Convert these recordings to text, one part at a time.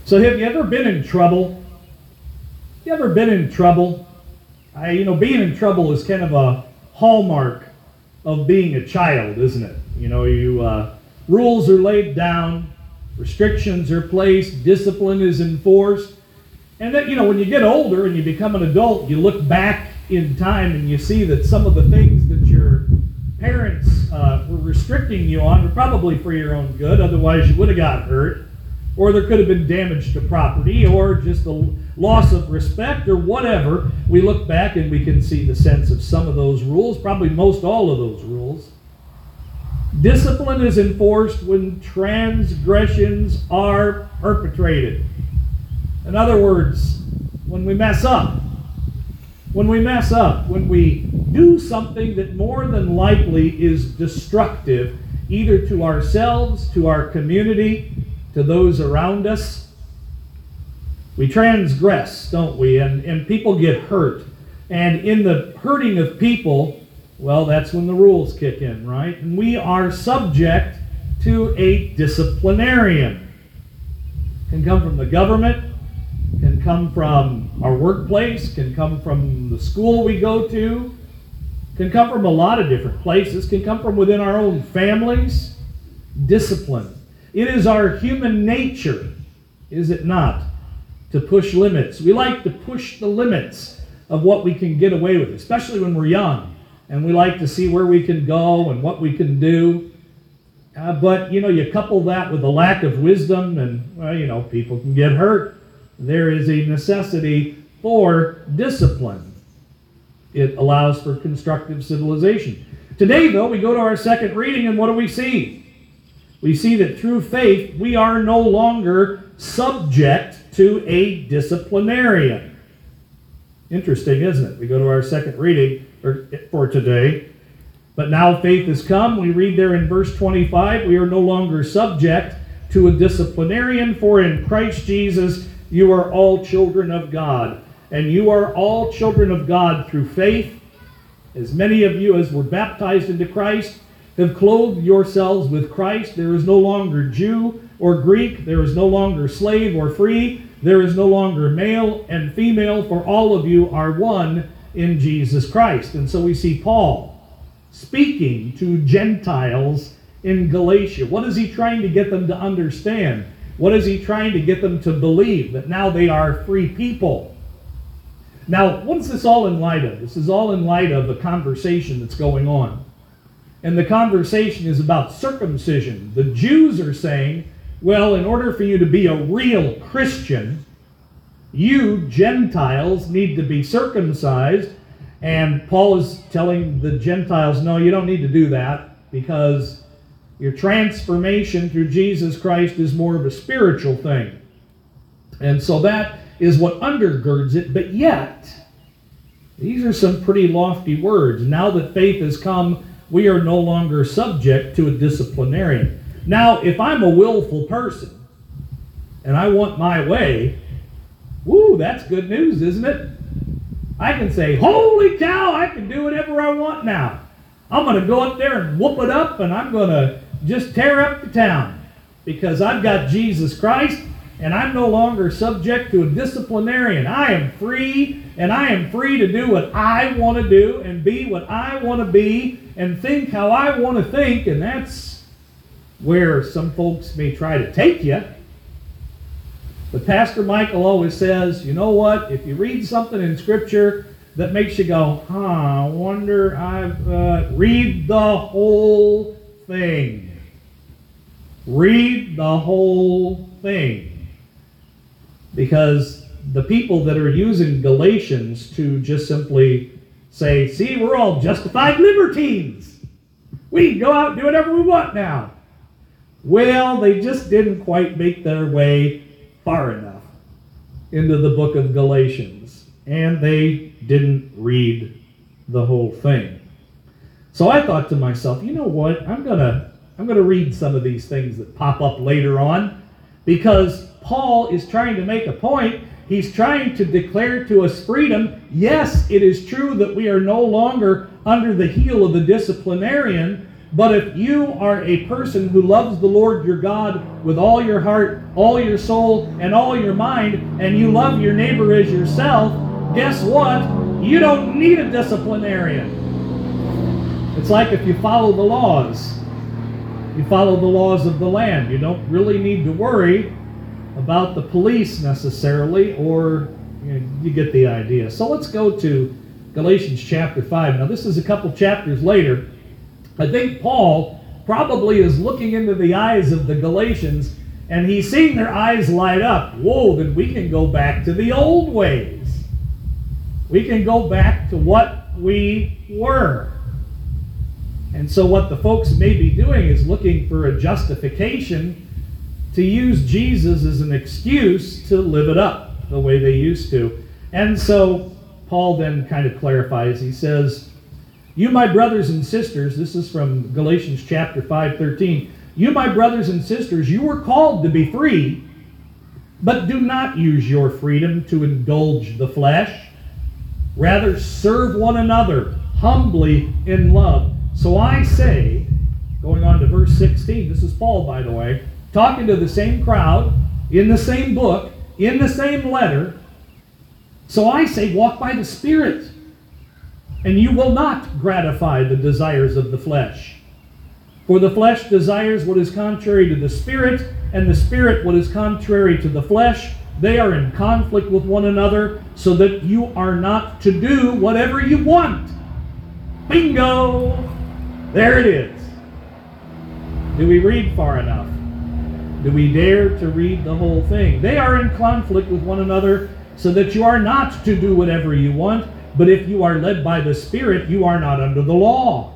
So have you ever been in trouble? You ever been in trouble? Being in trouble is kind of a hallmark of being a child, isn't it? Rules are laid down, restrictions are placed, discipline is enforced. And then, when you get older and you become an adult, you look back in time and you see that some of the things that your parents were restricting you on were probably for your own good, otherwise you would have got hurt. Or there could have been damage to property, or just a loss of respect, or whatever. We look back and we can see the sense of some of those rules, probably most all of those rules. Discipline is enforced when transgressions are perpetrated. In other words, when we mess up. When we do something that more than likely is destructive, either to ourselves, to our community, to those around us. We transgress, don't we? And people get hurt. And in the hurting of people, well, that's when the rules kick in, right? And we are subject to a disciplinarian. Can come from the government, can come from our workplace, can come from the school we go to, can come from a lot of different places, can come from within our own families. Discipline. It is our human nature, is it not, to push limits. We like to push the limits of what we can get away with, especially when we're young. And we like to see where we can go and what we can do. But you couple that with a lack of wisdom and, people can get hurt. There is a necessity for discipline. It allows for constructive civilization. Today, though, we go to our second reading, and what do we see? We see that through faith, we are no longer subject to a disciplinarian. Interesting, isn't it? We go to our second reading for today. But now faith has come. We read there in verse 25, we are no longer subject to a disciplinarian, for in Christ Jesus you are all children of God. And you are all children of God through faith. As many of you as were baptized into Christ have clothed yourselves with Christ. There is no longer Jew or Greek. There is no longer slave or free. There is no longer male and female, for all of you are one in Jesus Christ. And so we see Paul speaking to Gentiles in Galatia. What is he trying to get them to understand? What is he trying to get them to believe? That now they are free people. Now, what's this all in light of? This is all in light of a conversation that's going on. And the conversation is about circumcision. The Jews are saying, well, in order for you to be a real Christian, you Gentiles need to be circumcised. And Paul is telling the Gentiles, no, you don't need to do that, because your transformation through Jesus Christ is more of a spiritual thing. And so that is what undergirds it. But yet, these are some pretty lofty words. Now that faith has come, we are no longer subject to a disciplinarian. Now, if I'm a willful person and I want my way, woo, that's good news, isn't it? I can say, holy cow, I can do whatever I want now. I'm going to go up there and whoop it up, and I'm going to just tear up the town, because I've got Jesus Christ, and I'm no longer subject to a disciplinarian. I am free, and I am free to do what I want to do and be what I want to be and think how I want to think. And that's where some folks may try to take you. But Pastor Michael always says, you know what? If you read something in Scripture that makes you go, I wonder, read the whole thing. Read the whole thing. Because the people that are using Galatians to just simply say, see, we're all justified libertines. We can go out and do whatever we want now. Well, they just didn't quite make their way far enough into the book of Galatians. And they didn't read the whole thing. So I thought to myself, you know what? I'm gonna read some of these things that pop up later on, because Paul is trying to make a point. He's trying to declare to us freedom. Yes, it is true that we are no longer under the heel of the disciplinarian, But if you are a person who loves the Lord your God with all your heart, all your soul, and all your mind, and you love your neighbor as yourself, guess what? You don't need a disciplinarian. It's like if you follow the laws. You follow the laws of the land. You don't really need to worry about the police necessarily, or you get the idea. So let's go to Galatians chapter 5. Now this is a couple chapters later. I think Paul probably is looking into the eyes of the Galatians, and he's seeing their eyes light up. Whoa, then we can go back to the old ways. We can go back to what we were. And so what the folks may be doing is looking for a justification to use Jesus as an excuse to live it up the way they used to. And so Paul then kind of clarifies. He says, "You, my brothers and sisters," this is from Galatians chapter 5:13, "You, my brothers and sisters, you were called to be free, but do not use your freedom to indulge the flesh. Rather, serve one another humbly in love. So I say," going on to verse 16, this is Paul, by the way, talking to the same crowd, in the same book, in the same letter, "So I say, walk by the Spirit, and you will not gratify the desires of the flesh. For the flesh desires what is contrary to the Spirit, and the Spirit what is contrary to the flesh. They are in conflict with one another, so that you are not to do whatever you want." Bingo! There it is. Do we read far enough? Do we dare to read the whole thing? They are in conflict with one another, so that you are not to do whatever you want. But if you are led by the Spirit, you are not under the law.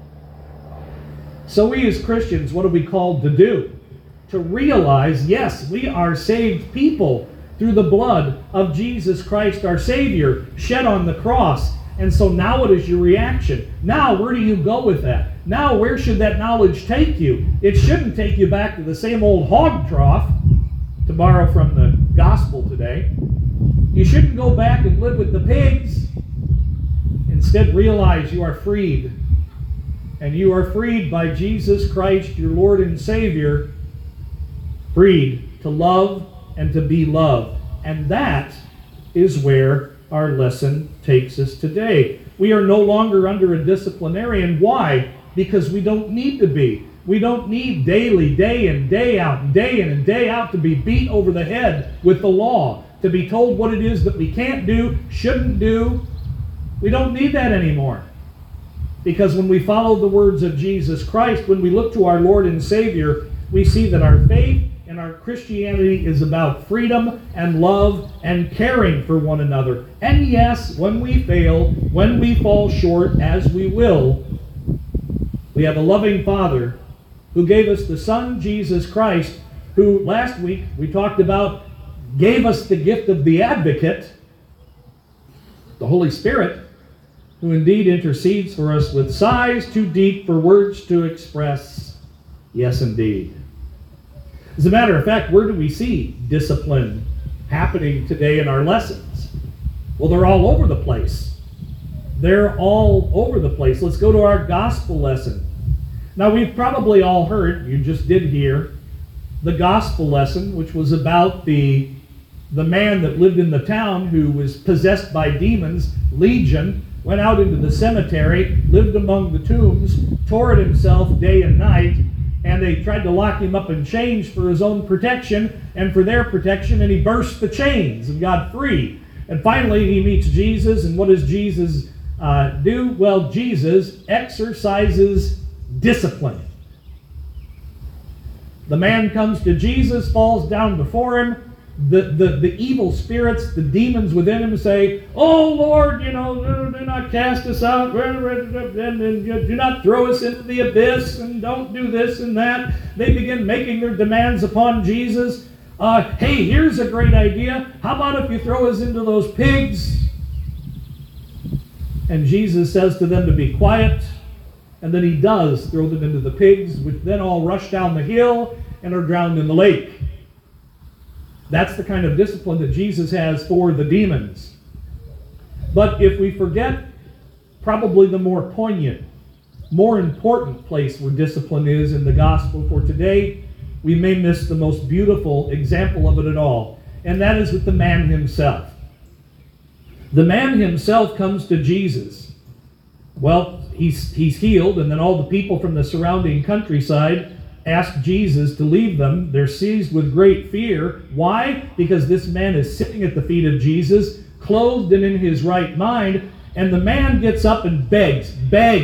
So we as Christians, what are we called to do? To realize, yes, we are saved people through the blood of Jesus Christ our Savior, shed on the cross. And so now what is your reaction? Now where do you go with that? Now where should that knowledge take you? It shouldn't take you back to the same old hog trough, to borrow from the gospel today. You shouldn't go back and live with the pigs. Instead, realize you are freed. And you are freed by Jesus Christ, your Lord and Savior. Freed to love and to be loved. And that is where our lesson takes us today. We are no longer under a disciplinarian. Why? Because we don't need to be. We don't need daily, day in, day out, and day in and day out to be beat over the head with the law, to be told what it is that we can't do, shouldn't do. We don't need that anymore. Because when we follow the words of Jesus Christ, when we look to our Lord and Savior, we see that our faith and our Christianity is about freedom and love and caring for one another. And yes, when we fail, when we fall short, as we will, we have a loving Father who gave us the Son, Jesus Christ, who last week we talked about gave us the gift of the Advocate, the Holy Spirit, who indeed intercedes for us with sighs too deep for words to express. Yes, indeed. As a matter of fact, where do we see discipline happening today in our lessons? Well, they're all over the place. They're all over the place. Let's go to our gospel lesson. Now, we've probably all heard, you just did hear, the gospel lesson, which was about the man that lived in the town who was possessed by demons, Legion, went out into the cemetery, lived among the tombs, tore at himself day and night, and they tried to lock him up in chains for his own protection and for their protection, and he burst the chains and got free. And finally, he meets Jesus, and what does Jesus do? Well, Jesus exercises discipline. The man comes to Jesus, falls down before him. The evil spirits, the demons within him say, "Oh Lord, do not cast us out, and do not throw us into the abyss, and don't do this and that." They begin making their demands upon Jesus. Hey, here's a great idea. How about if you throw us into those pigs? And Jesus says to them to be quiet, and then he does throw them into the pigs, which then all rush down the hill and are drowned in the lake. That's the kind of discipline that Jesus has for the demons. But if we forget probably the more poignant, more important place where discipline is in the gospel for today, we may miss the most beautiful example of it at all, and that is with the man himself. The man himself comes to Jesus. Well, he's healed, and then all the people from the surrounding countryside ask Jesus to leave them. They're seized with great fear. Why? Because this man is sitting at the feet of Jesus, clothed and in his right mind, and the man gets up and begs.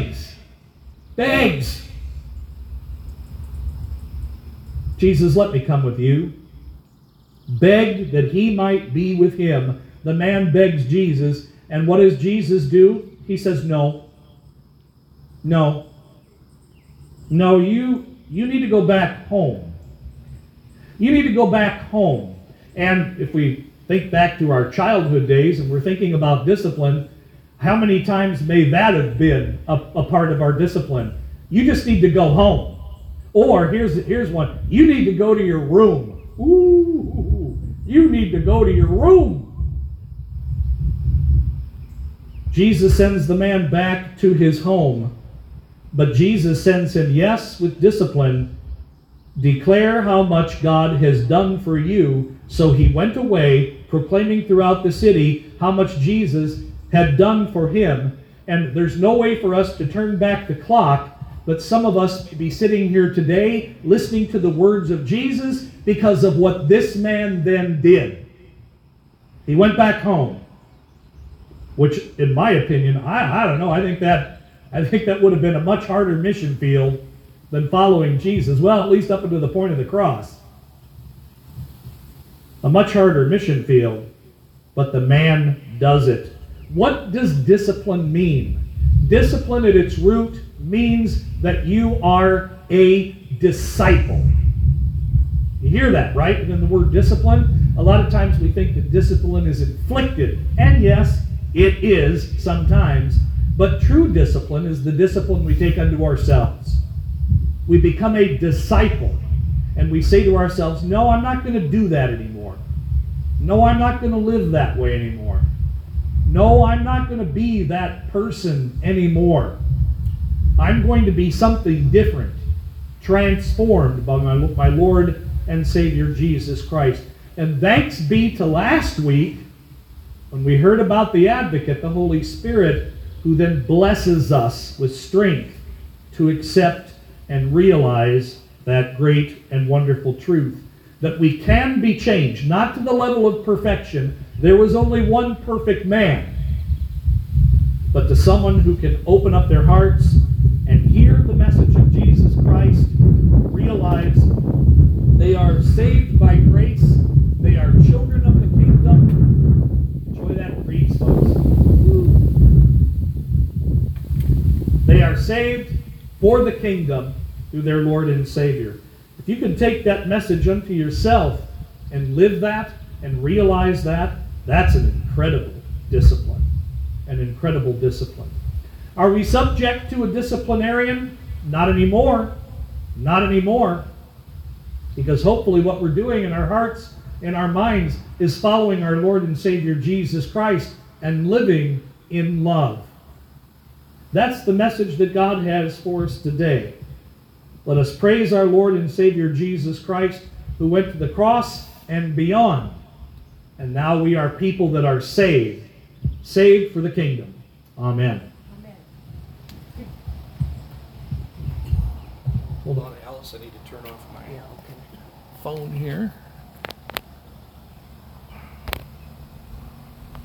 Jesus, let me come with you. Begged that he might be with him. The man begs Jesus, and what does Jesus do? He says, no, you need to go back home. You need to go back home. And if we think back to our childhood days and we're thinking about discipline, how many times may that have been a part of our discipline? You just need to go home. Or here's one. You need to go to your room. Ooh, you need to go to your room. Jesus sends the man back to his home. But Jesus sends him, yes, with discipline. Declare how much God has done for you. So he went away, proclaiming throughout the city how much Jesus had done for him. And there's no way for us to turn back the clock, but some of us may be sitting here today listening to the words of Jesus because of what this man then did. He went back home, which, in my opinion, I don't know, I think that would have been a much harder mission field than following Jesus. Well, at least up until the point of the cross. A much harder mission field, but the man does it. What does discipline mean? Discipline at its root means that you are a disciple. You hear that, right? And then the word discipline, a lot of times we think that discipline is inflicted. And yes, it is sometimes. But true discipline is the discipline we take unto ourselves. We become a disciple. And we say to ourselves, no, I'm not going to do that anymore. No, I'm not going to live that way anymore. No, I'm not going to be that person anymore. I'm going to be something different, transformed by my Lord and Savior Jesus Christ. And thanks be to last week, when we heard about the Advocate, the Holy Spirit, who then blesses us with strength to accept and realize that great and wonderful truth, that we can be changed, not to the level of perfection. There was only one perfect man, but to someone who can open up their hearts and hear the message of Jesus Christ, realize they are saved by grace, they are children of the kingdom. Enjoy that breeze, folks. They are saved for the kingdom through their Lord and Savior. If you can take that message unto yourself and live that and realize that, that's an incredible discipline. An incredible discipline. Are we subject to a disciplinarian? Not anymore. Not anymore. Because hopefully what we're doing in our hearts and our minds is following our Lord and Savior Jesus Christ and living in love. That's the message that God has for us today. Let us praise our Lord and Savior Jesus Christ, who went to the cross and beyond. And now we are people that are saved. Saved for the kingdom. Amen. Amen. Hold on, Alice. I need to turn off my phone here.